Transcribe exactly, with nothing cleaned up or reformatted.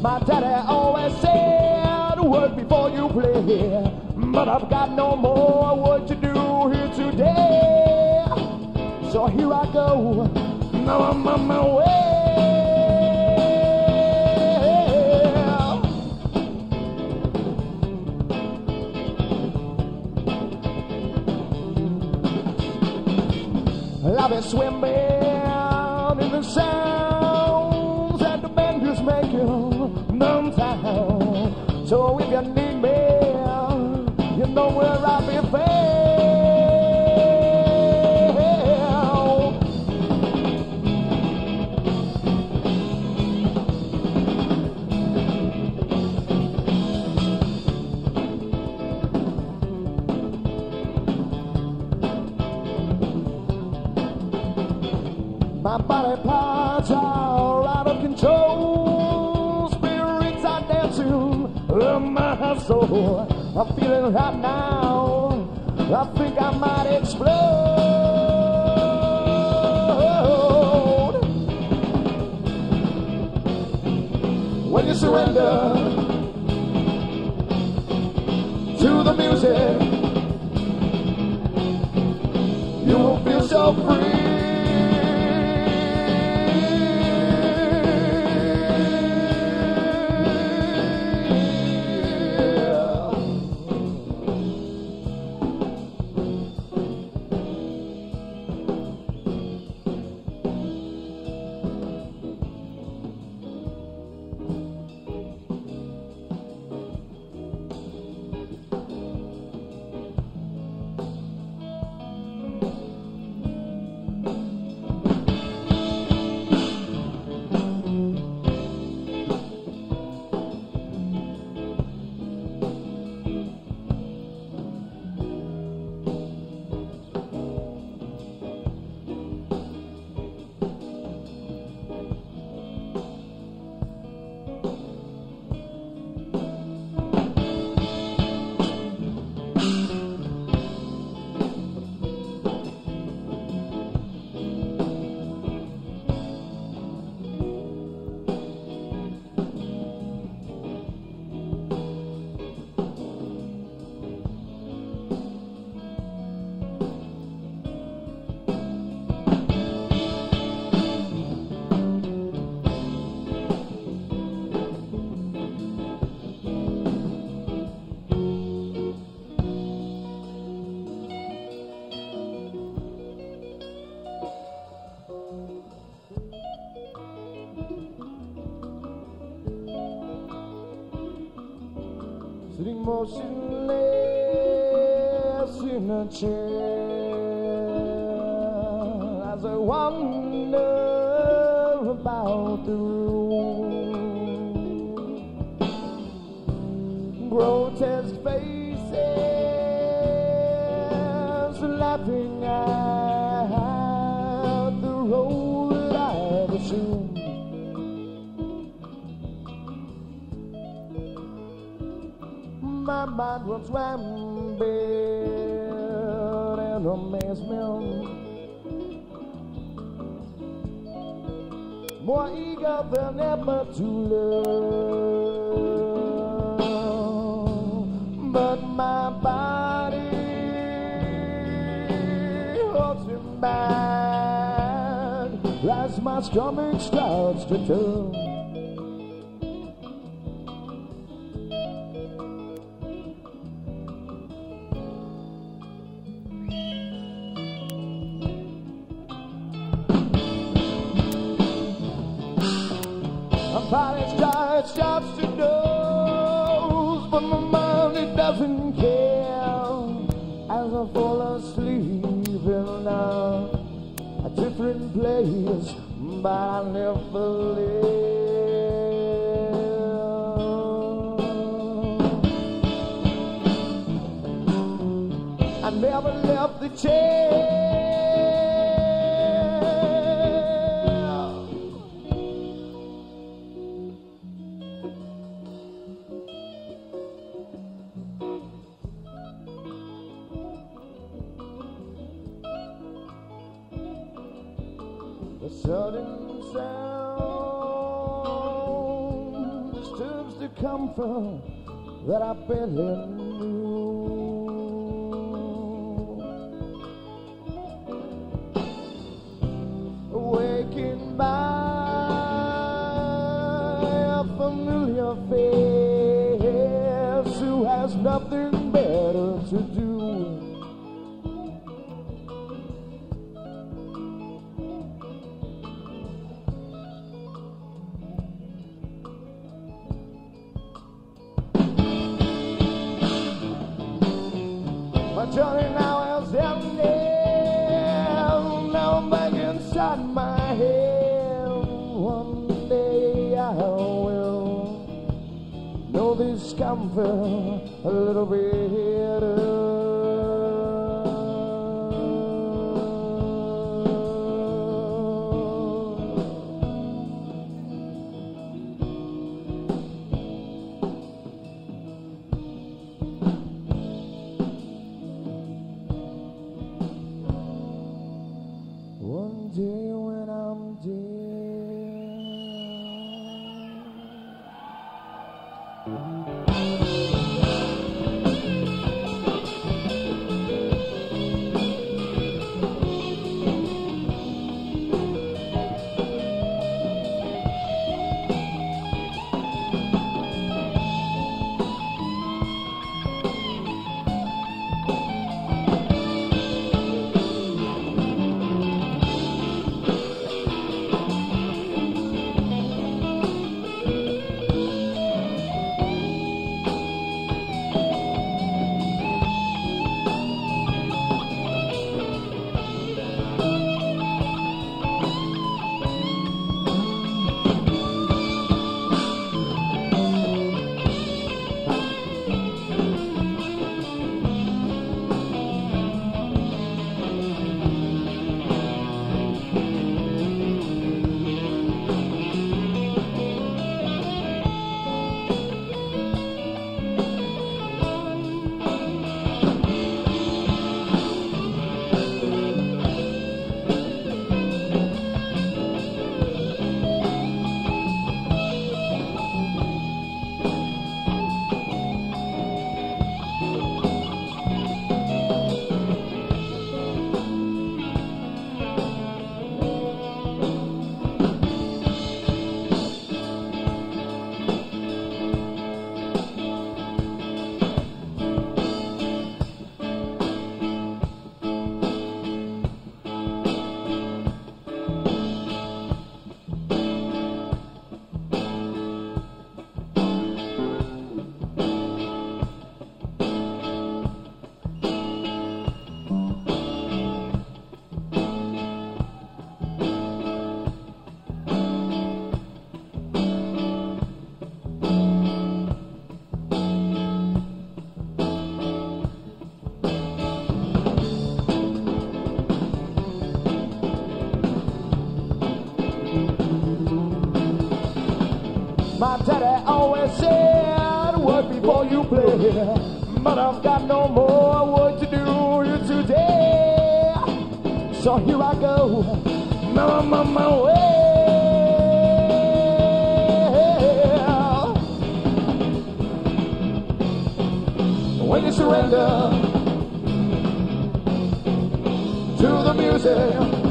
My daddy always said, work before you play. But I've got no more work to do here today. So here I go, now I'm on my way. I've been swimming in the sounds that the band is making downtown. So if you need me, you know where I'll be found. My body parts are out of control. Spirits are dancing in my soul. I'm feeling hot now. I think I might explode. When you surrender to the music, you will feel so free. Sitting motionless in a chair as I wonder about the room. Grotesque faces laughing at the role that I've assumed. My mind runs rampant in amazement, more eager than ever to love. But my body holds him back as my stomach starts to turn. Body starts, starts to doze, but my mind, it doesn't care. As I fall asleep in a, a different place, but I never live. I never left the chair. A sudden sound comfort that I barely knew. Waking by a familiar face who has nothing better to do. My journey now is ending. Now I'm back inside my head. One day I will know this comfort a little better. One day when I'm My daddy always said, work before you play. But I've got no more work to do today. So here I go, now I'm on my way. When you surrender to the music,